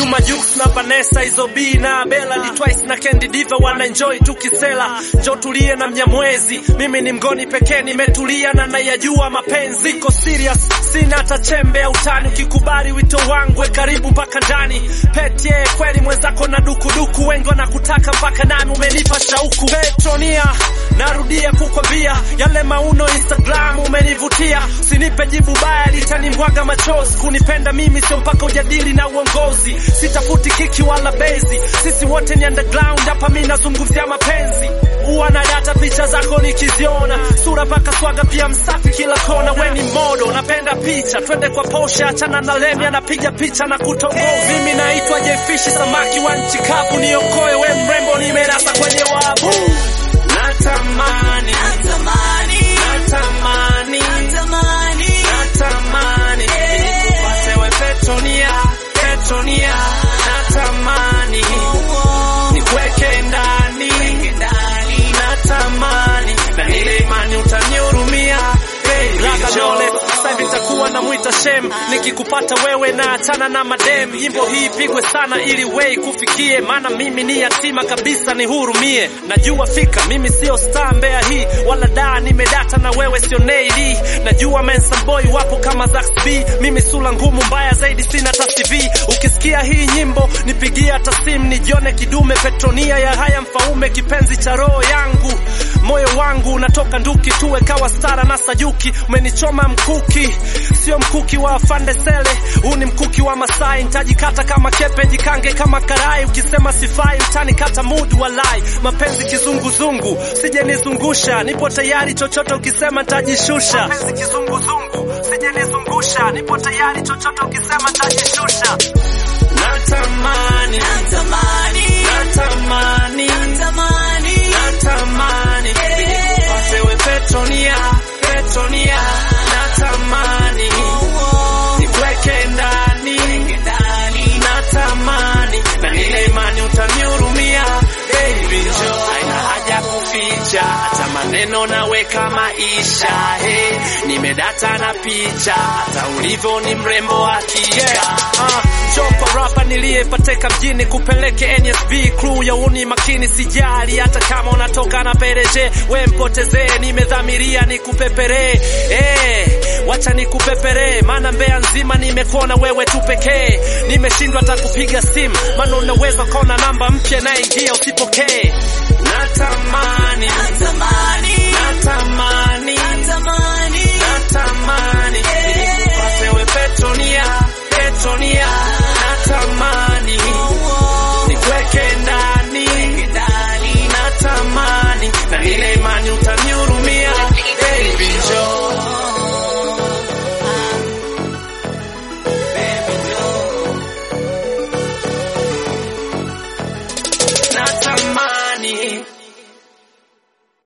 Juma Jux na Vanessa Izobi na Bella di Twice na Candy Diva wana enjoy tukisela. Njoo tulie na Mnyamwezi, mimi ni mgoni pekee nimetulia na nayajua mapenzi. Niko serious, sina hata chembe ya utani. Ukikubali wito wangu karibu mpaka ndani. Petie kweli mwenzako na dukuduku, wengi wanakutaka mpaka nami umenipa shauku. Petronia narudia kukwambia, yale mauno Instagram umenivutia. Usinipe jibu baya litanimwaga machozi. Kunipenda mimi sio mpaka ujadili na uongozi. Sitafuti kiki wala bezi, sisi wote ni underground. Hapa mimi nazungumzia mapenzi. Uwana data picha zako nikiziona, sura paka swaga pia msafi kila kona. We ni modo, napenda picha, twende kwa Porsche, achana na Lemia napiga picha na kutongoza. Mimi naitwa Jefishi samaki wa nchi kavu, niokoe we mrembo nimerasa kwenye wabu. Natamani, natamani, natamani, natamani, natamani nikupate we Petronia, Petronia. Natamani nikweke ndani, natamani na nile imani utanihurumia. Sasa nitakuwa na muita shem nikikupata wewe na achana na madem. Yimbo hii pigwe sana ili way kufikie, maana mimi ni yatima kabisa nihurumie. Najua fika mimi sio star Mbeya hii wala daa, nimedata na wewe sio Neili. Najua Mensa Boy wapo kama Zax B, mimi sula ngumu mbaya zaidi sina ta CV. Ukisikia hii nyimbo nipigia tasim nijione kidume. Petronia ya haya mfaume kipenzi cha roho yangu. Moyo wangu unatoka nduki tuwe kawa stara na Sayuki. Umenichoma mkuki, sio mkuki wa Afande Sele, huu ni mkuki wa Masai. Nitajikata kama kepe, jikange kama karai. Ukisema sifai utanikata mood walai. Mapenzi kizunguzungu, sije nizungusha, nipo tayari chochote ukisema nitajishusha. Mapenzi kizunguzungu, sije nizungusha, nipo tayari chochote ukisema nitajishusha. Natamani, natamani, natamani, natamani, natamani nikupate we Petronia, Petronia. Natamani nikweke ndani, natamani na nile imani utanihurumia. Baby njoo, haina haja kuficha, hata maneno naweka maisha. Hey, nimedata na picha, hata ulivyo ni mrembo hakika. Chopa rapa niliyepateka mjini, kupeleke NSB crew ya uni makini. Sijali hata kama unatoka na pereje, we mpotezee, nimedhamiria nikupepere. Wacha nikupepere, maana Mbeya nzima nimekuona wewe tu pekee. Nimeshindwa hata kupiga simu, maana unaweza kona namba mpya na ingia usipokee. Natamani